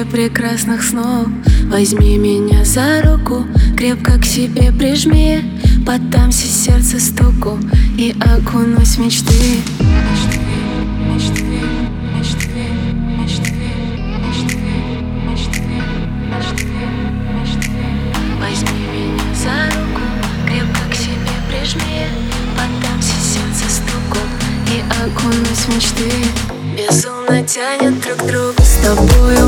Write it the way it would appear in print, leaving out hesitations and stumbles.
тебе прекрасных снов. Возьми меня за руку, крепко к себе прижми. Поддамся сердце стуку и окунусь в мечты. Возьми меня за руку, крепко к себе прижми. Поддамся сердце стуку и окунусь в мечты. Безумно тянет друг к другу, с тобою